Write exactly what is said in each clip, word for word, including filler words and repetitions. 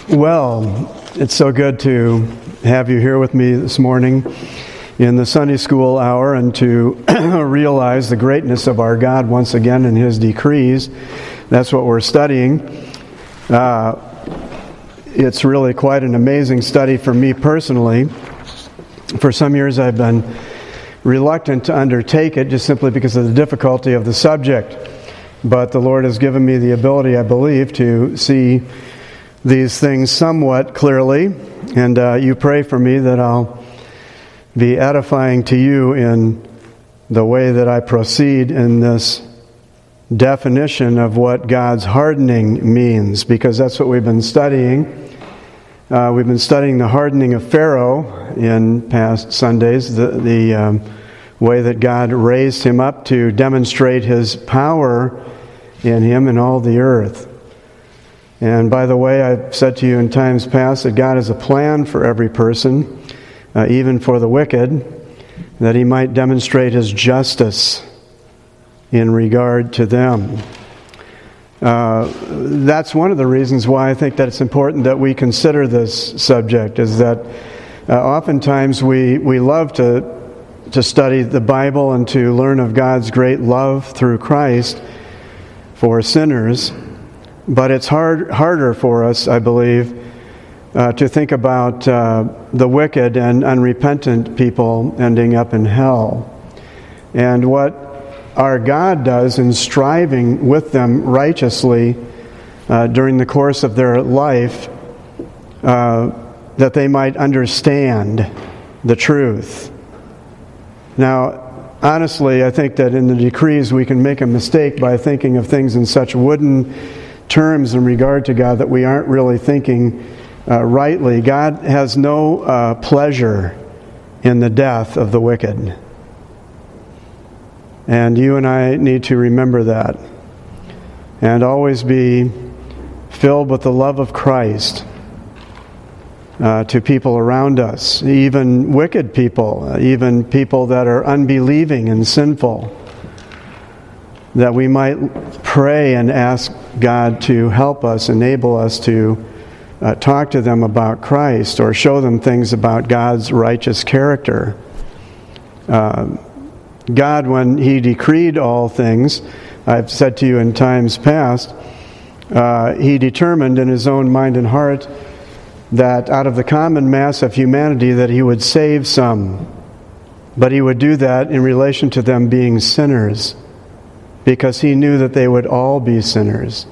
Well, it's so good to have you here with me this morning in the Sunday school hour and to realize the greatness of our God once again in His decrees. That's what we're studying. Uh, it's really quite an amazing study for me personally. For some years I've been reluctant to undertake it just simply because of the difficulty of the subject. But the Lord has given me the ability, I believe, to see these things somewhat clearly. And uh, you pray for me that I'll be edifying to you in the way that I proceed in this definition of what God's hardening means, because that's what we've been studying. Uh, we've been studying the hardening of Pharaoh in past Sundays, the, the um, way that God raised him up to demonstrate His power in him and all the earth. And by the way, I've said to you in times past that God has a plan for every person, uh, even for the wicked, that He might demonstrate His justice in regard to them. Uh, that's one of the reasons why I think that it's important that we consider this subject, is that uh, oftentimes we, we love to, to study the Bible and to learn of God's great love through Christ for sinners. But it's hard, harder for us, I believe, uh, to think about uh, the wicked and unrepentant people ending up in hell. And what our God does in striving with them righteously uh, during the course of their life, uh, that they might understand the truth. Now, honestly, I think that in the decrees we can make a mistake by thinking of things in such wooden terms in regard to God that we aren't really thinking uh, rightly. God has no uh, pleasure in the death of the wicked. And you and I need to remember that and always be filled with the love of Christ uh, to people around us, even wicked people, even people that are unbelieving and sinful, that we might pray and ask God to help us, enable us to uh, talk to them about Christ or show them things about God's righteous character. Uh, God, when He decreed all things, I've said to you in times past, uh, He determined in His own mind and heart that out of the common mass of humanity that He would save some. But He would do that in relation to them being sinners, because He knew that they would all be sinners.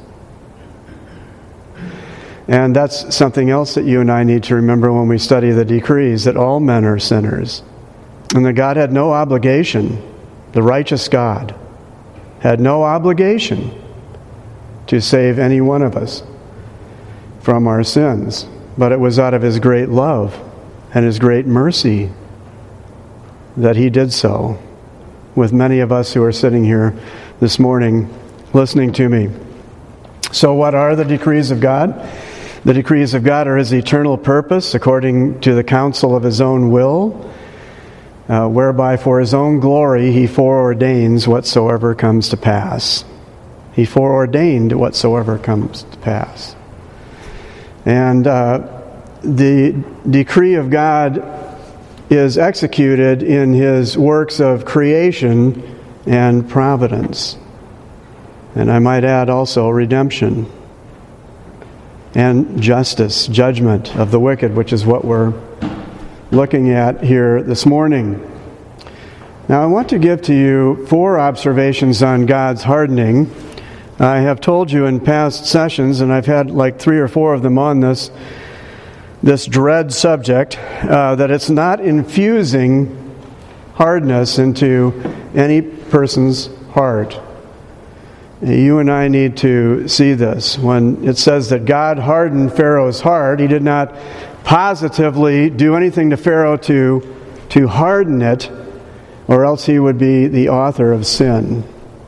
And that's something else that you and I need to remember when we study the decrees, that all men are sinners. And that God had no obligation, the righteous God, had no obligation to save any one of us from our sins. But it was out of His great love and His great mercy that He did so with many of us who are sitting here this morning listening to me. So what are the decrees of God? The decrees of God are His eternal purpose according to the counsel of His own will, uh, whereby for His own glory He foreordains whatsoever comes to pass. He foreordained whatsoever comes to pass. And uh, the decree of God is executed in His works of creation and providence. And I might add also redemption and justice, judgment of the wicked, which is what we're looking at here this morning. Now I want to give to you four observations on God's hardening. I have told you in past sessions, and I've had like three or four of them on this, this dread subject, uh, that it's not infusing hardness into any person's heart. You and I need to see this. When it says that God hardened Pharaoh's heart, He did not positively do anything to Pharaoh to, to harden it, or else he would be the author of sin.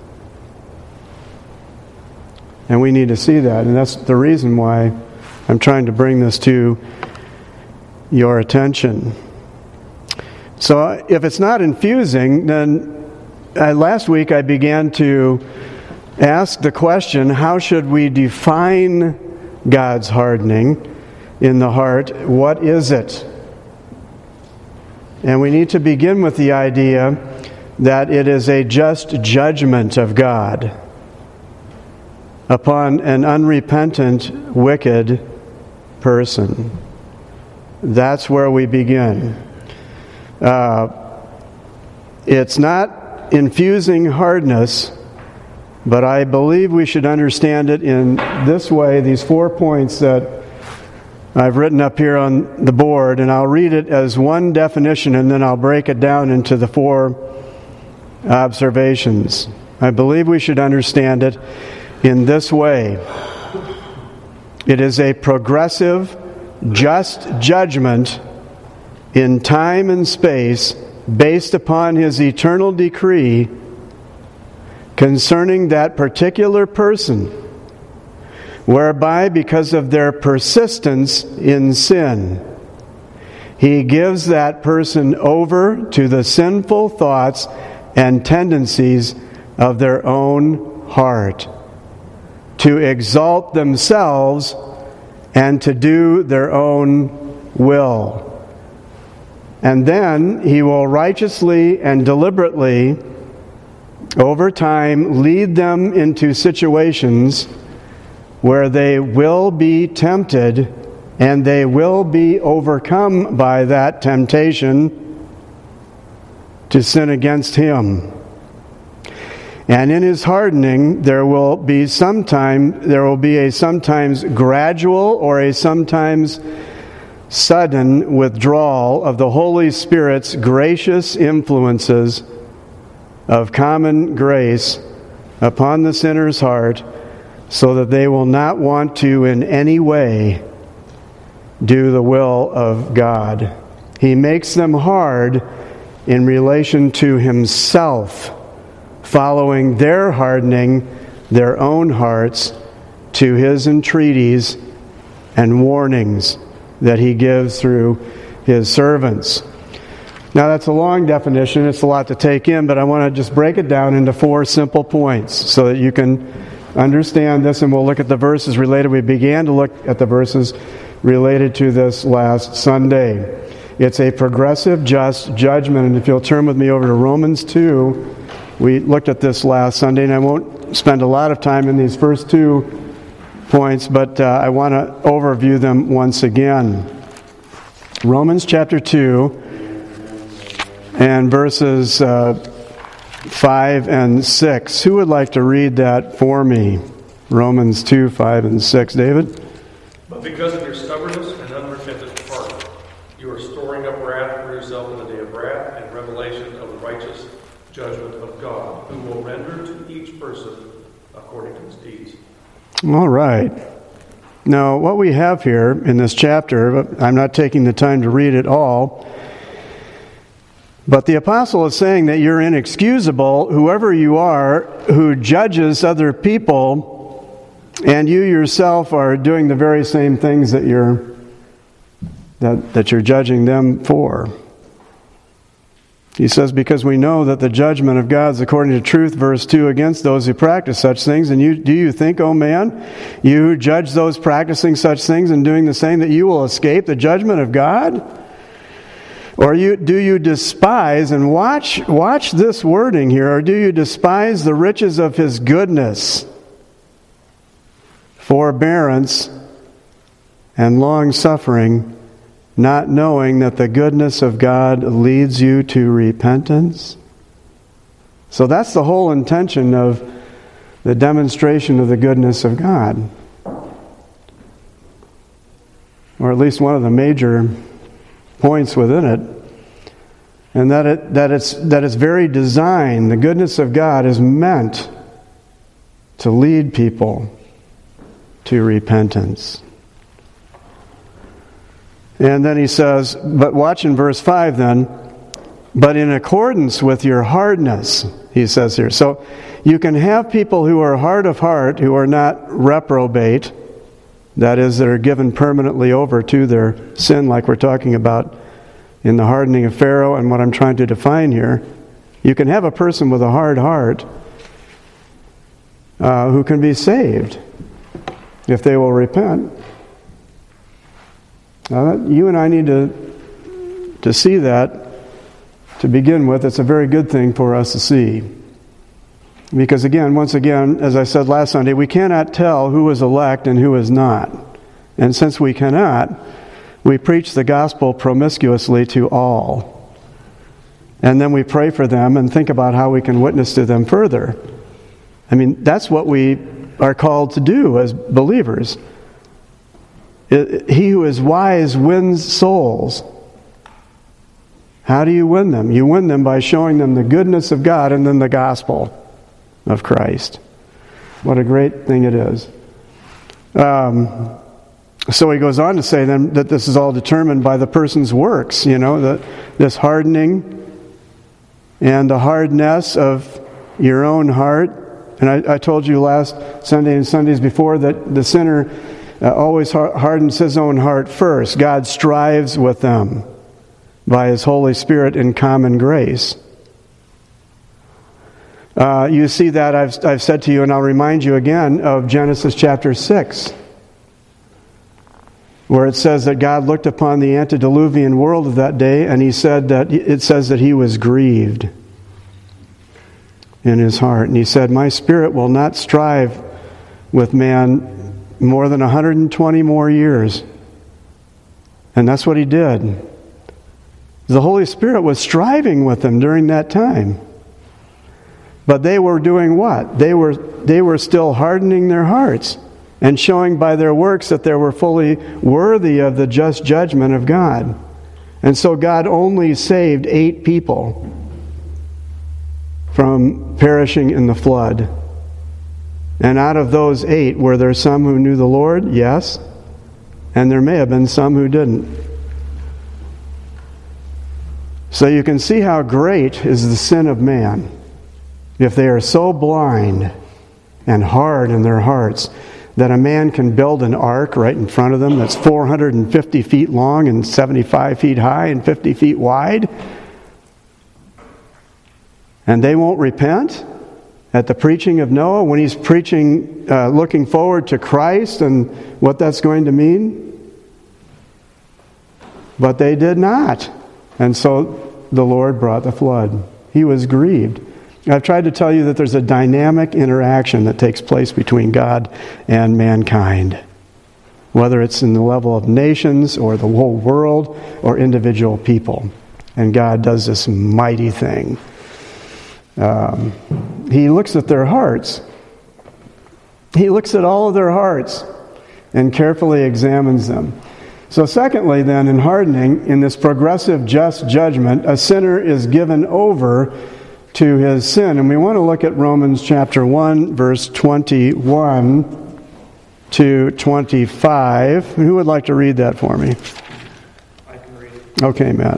And we need to see that, and that's the reason why I'm trying to bring this to your attention. So if it's not infusing, then uh, last week I began to ask the question, how should we define God's hardening? in the heart, what is it? And we need to begin with the idea that it is a just judgment of God upon an unrepentant, wicked person. That's where we begin. Uh, it's not infusing hardness, but I believe we should understand it in this way, these four points that I've written up here on the board, and I'll read it as one definition and then I'll break it down into the four observations. I believe we should understand it in this way. It is a progressive, just judgment in time and space based upon His eternal decree concerning that particular person, whereby, because of their persistence in sin, He gives that person over to the sinful thoughts and tendencies of their own heart, to exalt themselves and to do their own will. And then He will righteously and deliberately, over time, lead them into situations where they will be tempted and they will be overcome by that temptation to sin against Him. And in His hardening, there will be sometime there will be a sometimes gradual or a sometimes sudden withdrawal of the Holy Spirit's gracious influences of common grace upon the sinner's heart, so that they will not want to in any way do the will of God. He makes them hard in relation to Himself, following their hardening their own hearts to His entreaties and warnings that He gives through His servants. Now, that's a long definition. It's a lot to take in, but I want to just break it down into four simple points so that you can understand this, and we'll look at the verses related. We began to look at the verses related to this last Sunday. It's a progressive, just judgment, and if you'll turn with me over to Romans two, we looked at this last Sunday, and I won't spend a lot of time in these first two points, but uh, I want to overview them once again. Romans chapter two and verses uh, five and six. Who would like to read that for me? Romans two, five, and six. David? But because of your stubbornness and unrepentant heart, you are storing up wrath for yourself in the day of wrath and revelation of the righteous judgment of God, who will render to each person according to his deeds. All right. Now, what we have here in this chapter, I'm not taking the time to read it all, but the apostle is saying that you're inexcusable, whoever you are, who judges other people, and you yourself are doing the very same things that you're that, that you're judging them for. He says, because we know that the judgment of God is according to truth, verse two, against those who practice such things. And you, do you think, oh man, you who judge those practicing such things and doing the same, that you will escape the judgment of God? Or you, do you despise, and watch, watch this wording here, or do you despise the riches of His goodness, forbearance, and long-suffering, not knowing that the goodness of God leads you to repentance? So that's the whole intention of the demonstration of the goodness of God. Or at least one of the major points within it. And that it that it's that its very design, the goodness of God, is meant to lead people to repentance. And then he says, but watch in verse five then, but in accordance with your hardness, he says here. So you can have people who are hard of heart, who are not reprobate, that is, that are given permanently over to their sin, like we're talking about in the hardening of Pharaoh and what I'm trying to define here. You can have a person with a hard heart uh, who can be saved if they will repent. Uh, you and I need to, to see that to begin with. It's a very good thing for us to see. Because again, once again, as I said last Sunday, we cannot tell who is elect and who is not. And since we cannot, we preach the gospel promiscuously to all. And then we pray for them and think about how we can witness to them further. I mean, that's what we are called to do as believers. It, he who is wise wins souls. How do you win them? You win them by showing them the goodness of God and then the gospel of Christ. What a great thing it is. Um, so he goes on to say then that this is all determined by the person's works. You know, the, this hardening and the hardness of your own heart. And I, I told you last Sunday and Sundays before that the sinner uh, always hardens his own heart first. God strives with them by His Holy Spirit in common grace. Uh, you see that I've, I've said to you, and I'll remind you again of Genesis chapter six, where it says that God looked upon the antediluvian world of that day, and He said that it says that He was grieved in His heart. And He said, my spirit will not strive with man more than one hundred twenty more years. And that's what He did. The Holy Spirit was striving with them during that time. But they were doing what? They were they were still hardening their hearts and showing by their works that they were fully worthy of the just judgment of God. And so God only saved eight people from perishing in the flood. And out of those eight, were there some who knew the Lord? Yes. And there may have been some who didn't. So you can see how great is the sin of man. If they are so blind and hard in their hearts that a man can build an ark right in front of them that's four hundred fifty feet long and seventy-five feet high and fifty feet wide, and they won't repent at the preaching of Noah when he's preaching, uh, looking forward to Christ and what that's going to mean. But they did not. And so the Lord brought the flood. He was grieved. I've tried to tell you that there's a dynamic interaction that takes place between God and mankind. Whether it's in the level of nations or the whole world or individual people. And God does this mighty thing. Um, he looks at their hearts. He looks at all of their hearts and carefully examines them. So secondly then, in hardening, in this progressive just judgment, a sinner is given over to his sin. And we want to look at Romans chapter one, verse twenty-one to twenty-five. Who would like to read that for me? I can read it. Okay, Matt.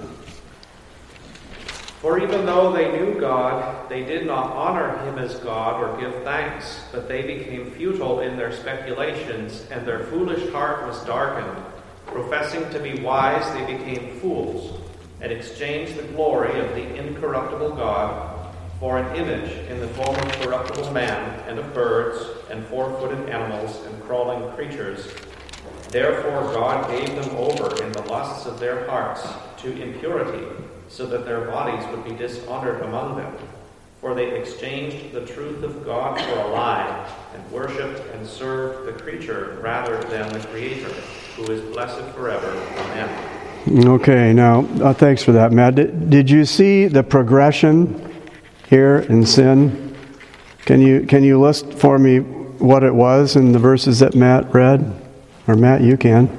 For even though they knew God, they did not honor Him as God or give thanks, but they became futile in their speculations, and their foolish heart was darkened. Professing to be wise, they became fools, and exchanged the glory of the incorruptible God for an image in the form of corruptible man, and of birds, and four-footed animals, and crawling creatures. Therefore God gave them over in the lusts of their hearts to impurity, so that their bodies would be dishonored among them. For they exchanged the truth of God for a lie, and worshipped and served the creature rather than the Creator, who is blessed forever. Amen. Okay, now, uh, thanks for that, Matt. Did, did you see the progression here in sin? Can you can you list for me what it was in the verses that Matt read? Or Matt, you can.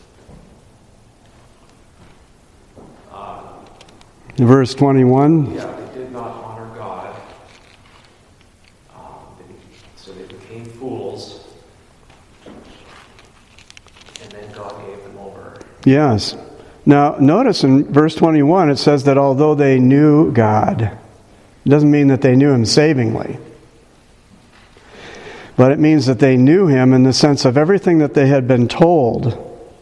Uh, Verse twenty-one. Yeah, they did not honor God. Um, they, so they became fools. And then God gave them over. Yes. Now, notice in verse twenty-one it says that although they knew God, it doesn't mean that they knew Him savingly. But it means that they knew Him in the sense of everything that they had been told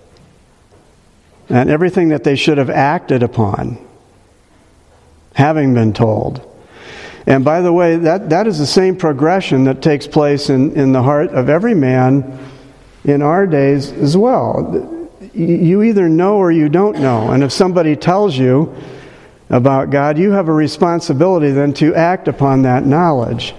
and everything that they should have acted upon, having been told. And by the way, that, that is the same progression that takes place in, in the heart of every man in our days as well. you either know or you don't know. And if somebody tells you about God, you have a responsibility then to act upon that knowledge.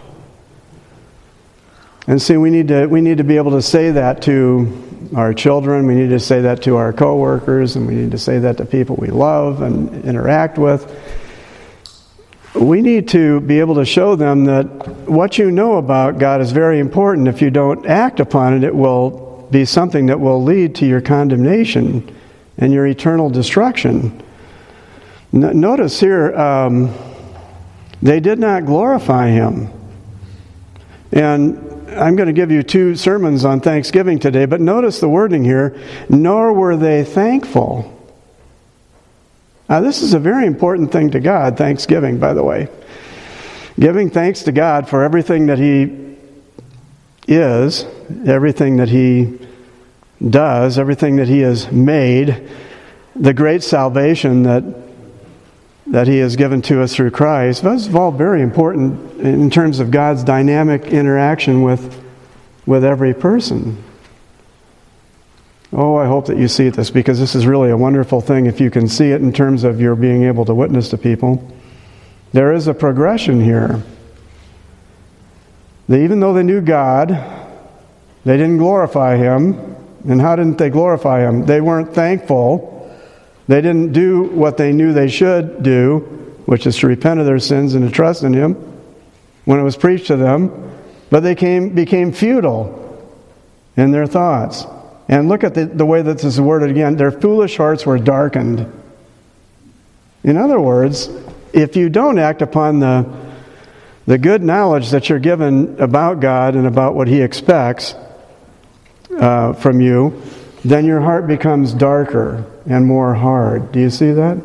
And see, we need to we need to be able to say that to our children, we need to say that to our coworkers, and we need to say that to people we love and interact with. We need to be able to show them that what you know about God is very important. If you don't act upon it, it will be something that will lead to your condemnation and your eternal destruction. N- notice here, um, they did not glorify Him. And I'm going to give you two sermons on Thanksgiving today, but notice the wording here, nor were they thankful. Now, this is a very important thing to God, Thanksgiving, by the way. Giving thanks to God for everything that He is, everything that He does, everything that He has made, the great salvation that that He has given to us through Christ. Those are all very important in terms of God's dynamic interaction with, with every person. Oh, I hope that you see this, because this is really a wonderful thing if you can see it in terms of your being able to witness to people. There is a progression here. They, even though they knew God, they didn't glorify Him. And how didn't they glorify Him? They weren't thankful. They didn't do what they knew they should do, which is to repent of their sins and to trust in Him when it was preached to them. But they came, became futile in their thoughts. And look at the, the way that this is worded again. Their foolish hearts were darkened. In other words, if you don't act upon the, the good knowledge that you're given about God and about what He expects uh, from you, then your heart becomes darker and more hard. Do you see that?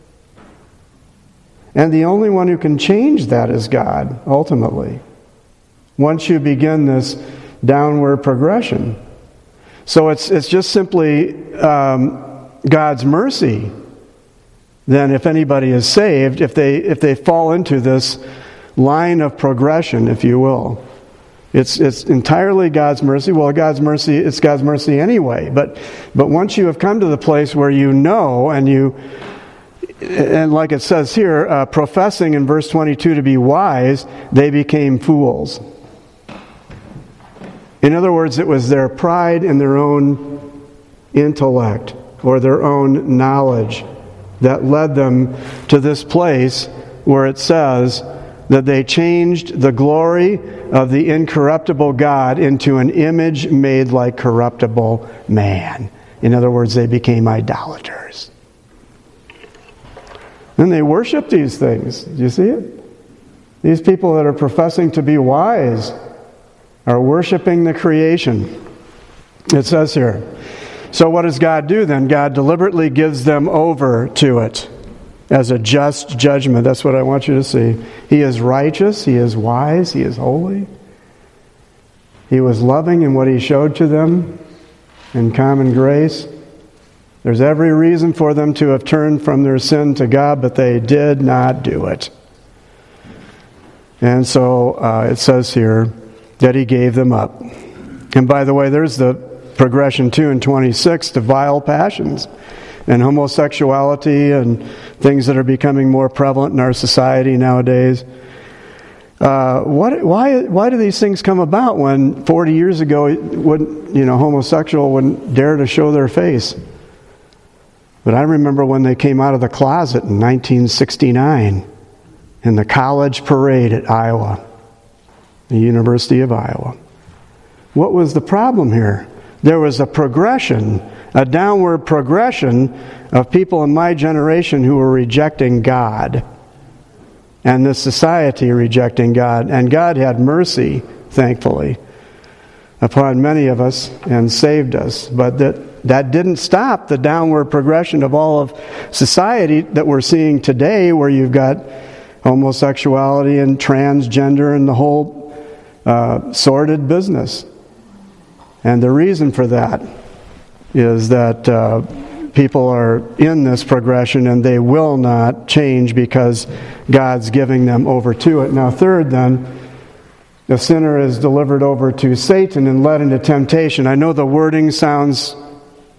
And the only one who can change that is God, ultimately, once you begin this downward progression. So it's it's just simply um, God's mercy. Then, if anybody is saved, if they if they fall into this line of progression, if you will, it's it's entirely God's mercy. Well, God's mercy, it's God's mercy anyway. But but once you have come to the place where you know, and you and like it says here, uh, professing in verse twenty-two to be wise, they became fools. In other words, it was their pride in their own intellect or their own knowledge that led them to this place where it says that they changed the glory of the incorruptible God into an image made like corruptible man. In other words, they became idolaters. And they worship these things. Do you see it? These people that are professing to be wise are worshiping the creation. It says here. So what does God do then? God deliberately gives them over to it as a just judgment. That's what I want you to see. He is righteous. He is wise. He is holy. He was loving in what He showed to them in common grace. There's every reason for them to have turned from their sin to God, but they did not do it. And so uh, it says here that He gave them up. And by the way, there's the progression too in twenty-six to vile passions and homosexuality and things that are becoming more prevalent in our society nowadays. Uh, what, why, why do these things come about when forty years ago, wouldn't, you know, homosexual wouldn't dare to show their face? But I remember when they came out of the closet in nineteen sixty-nine in the college parade at Iowa, the University of Iowa. What was the problem here? There was a progression, a downward progression of people in my generation who were rejecting God. And this society rejecting God. And God had mercy, thankfully, upon many of us and saved us. But that, that didn't stop the downward progression of all of society that we're seeing today, where you've got homosexuality and transgender and the whole uh, sordid business. And the reason for that is that uh, people are in this progression and they will not change because God's giving them over to it. Now, third, then, the sinner is delivered over to Satan and led into temptation. I know the wording sounds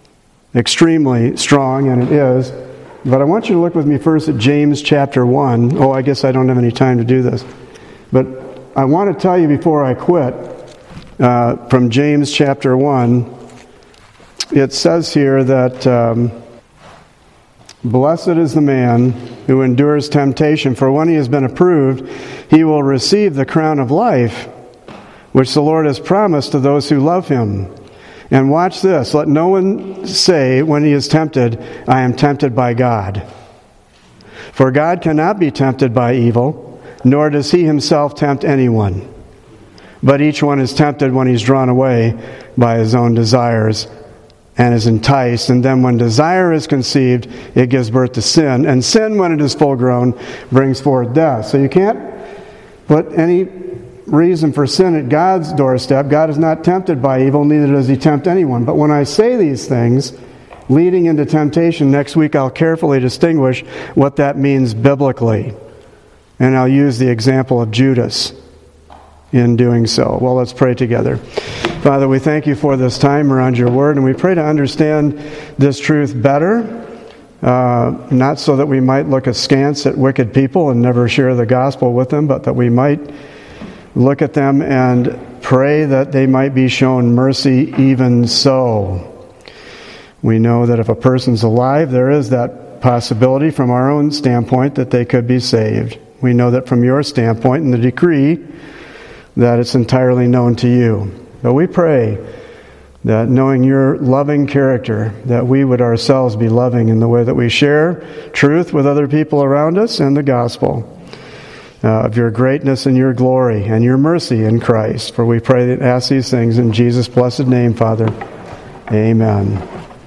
extremely strong, and it is. But I want you to look with me first at James chapter one. Oh, I guess I don't have any time to do this. But I want to tell you before I quit, uh, from James chapter one, it says here that um, blessed is the man who endures temptation, for when he has been approved, he will receive the crown of life, which the Lord has promised to those who love him. And watch this. Let no one say when he is tempted, I am tempted by God. For God cannot be tempted by evil, nor does he himself tempt anyone. But each one is tempted when he's drawn away by his own desires and is enticed. And then when desire is conceived, it gives birth to sin. And sin, when it is full grown, brings forth death. So you can't put any reason for sin at God's doorstep. God is not tempted by evil, neither does he tempt anyone. But when I say these things, leading into temptation, next week I'll carefully distinguish what that means biblically. And I'll use the example of Judas in doing so. Well, let's pray together. Father, we thank you for this time around your word, and we pray to understand this truth better, uh, not so that we might look askance at wicked people and never share the gospel with them, but that we might look at them and pray that they might be shown mercy even so. We know that if a person's alive, there is that possibility from our own standpoint that they could be saved. We know that from your standpoint in the decree that it's entirely known to you. But we pray that knowing your loving character, that we would ourselves be loving in the way that we share truth with other people around us and the gospel. Uh, of your greatness and your glory and your mercy in Christ. For we pray and ask these things in Jesus' blessed name, Father. Amen.